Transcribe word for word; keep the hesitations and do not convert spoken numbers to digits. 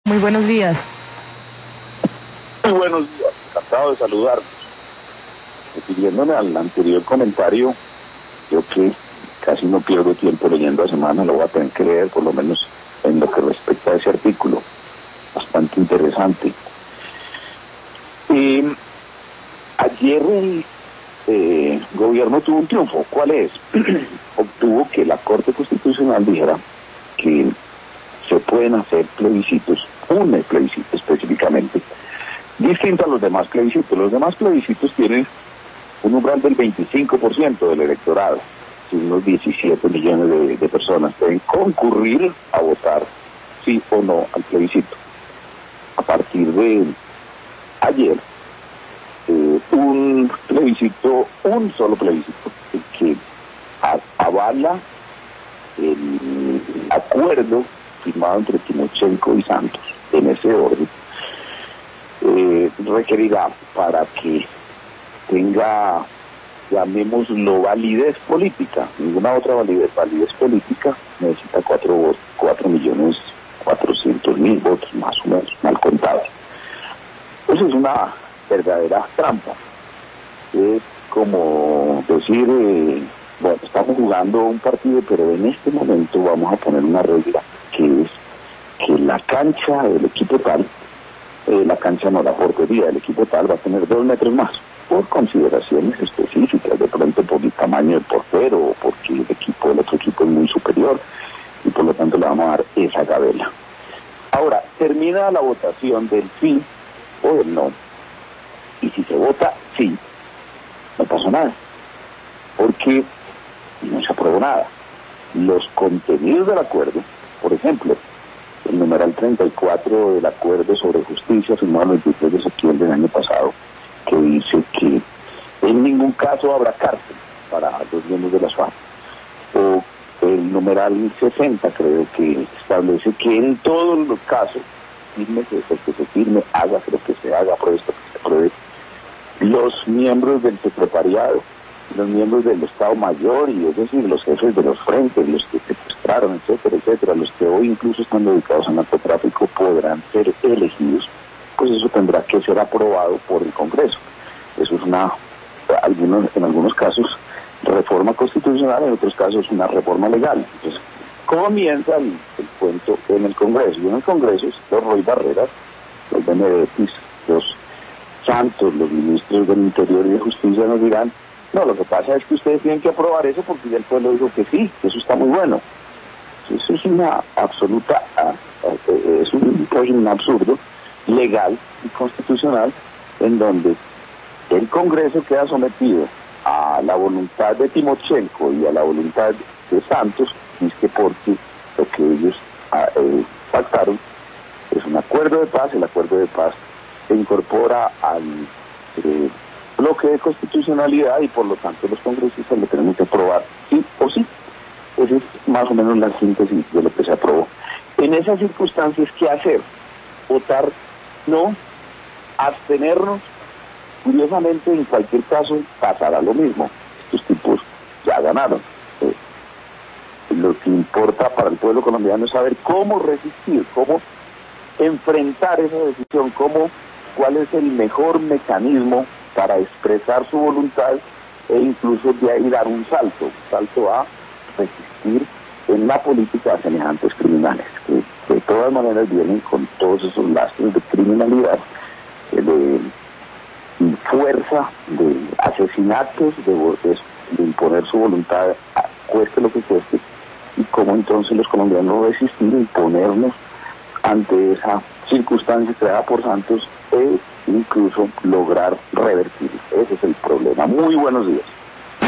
Muy buenos días. Muy buenos días, encantado de saludarlos. Refiriéndome al anterior comentario, yo que casi no pierdo tiempo leyendo a semana, lo voy a tener que leer por lo menos en lo que respecta a ese artículo, bastante interesante. Eh, ayer el eh, gobierno tuvo un triunfo. ¿Cuál es? Obtuvo que la Corte Constitucional dijera que se pueden hacer plebiscitos, un plebiscito específicamente, distinto a los demás plebiscitos. Los demás plebiscitos tienen un umbral del veinticinco por ciento del electorado, unos diecisiete millones de, de personas deben concurrir a votar sí o no al plebiscito. A partir de ayer, eh, un plebiscito, un solo plebiscito, que avala el acuerdo firmado entre Timochenko y Santos, en ese orden, eh, requerirá, para que tenga, llamémoslo, validez política, ninguna otra validez, validez política, necesita cuatro, cuatro millones cuatrocientos mil votos, más o menos, mal contados. Eso es una verdadera trampa. Es como decir, eh, bueno, estamos jugando un partido, pero en este momento vamos a poner una regla, que es que la cancha del equipo tal, eh, la cancha no, la portería del equipo tal va a tener dos metros más, por consideraciones específicas, de pronto por el tamaño del portero, o porque el equipo, el otro equipo es muy superior, y por lo tanto le vamos a dar esa gabela. Ahora, termina la votación del sí o del no, y si se vota sí, no pasó nada, porque no se aprobó nada. Los contenidos del acuerdo, por ejemplo, el numeral treinta y cuatro del acuerdo sobre justicia firmado el veintitrés de septiembre del año pasado, que dice que en ningún caso habrá cárcel para los miembros de la S U A R, o el numeral sesenta, creo que establece que en todos los casos, firme que que se firme, haga lo que se haga, apruebe esto que se apruebe, los miembros del secretariado, los miembros del Estado Mayor, y es decir, los jefes de los frentes, los que secuestraron, etcétera, etcétera, los que hoy incluso están dedicados al narcotráfico, podrán ser elegidos, pues eso tendrá que ser aprobado por el Congreso. Eso es una, algunos, en algunos casos, reforma constitucional, en otros casos una reforma legal. Entonces, comienza el, el cuento en el Congreso, y en el Congreso los Roy Barreras, los Benedetti, los Santos, los ministros del Interior y de Justicia nos dirán: no, lo que pasa es que ustedes tienen que aprobar eso porque ya el pueblo dijo que sí, que eso está muy bueno. Eso es una absoluta, es un, pues un absurdo legal y constitucional, en donde el Congreso queda sometido a la voluntad de Timochenko y a la voluntad de Santos, y es que porque lo que ellos eh, pactaron es un acuerdo de paz. El acuerdo de paz se incorpora al eh, bloque de constitucionalidad, y por lo tanto los congresistas lo tenemos que aprobar sí o sí. Esa es más o menos la síntesis de lo que se aprobó. En esas circunstancias, ¿qué hacer? Votar no, abstenernos. Curiosamente, en cualquier caso pasará lo mismo. Estos tipos ya ganaron. Eh, lo que importa para el pueblo colombiano es saber cómo resistir, cómo enfrentar esa decisión, cómo, cuál es el mejor mecanismo para expresar su voluntad, e incluso de ahí dar un salto, un salto a resistir en la política a semejantes criminales, que de todas maneras vienen con todos esos lastres de criminalidad, de fuerza, de asesinatos, de, de, de imponer su voluntad, cueste lo que cueste, y cómo entonces los colombianos resistir y ponernos ante esa circunstancia creada por Santos, e incluso lograr revertir. Ese es el problema. Muy buenos días.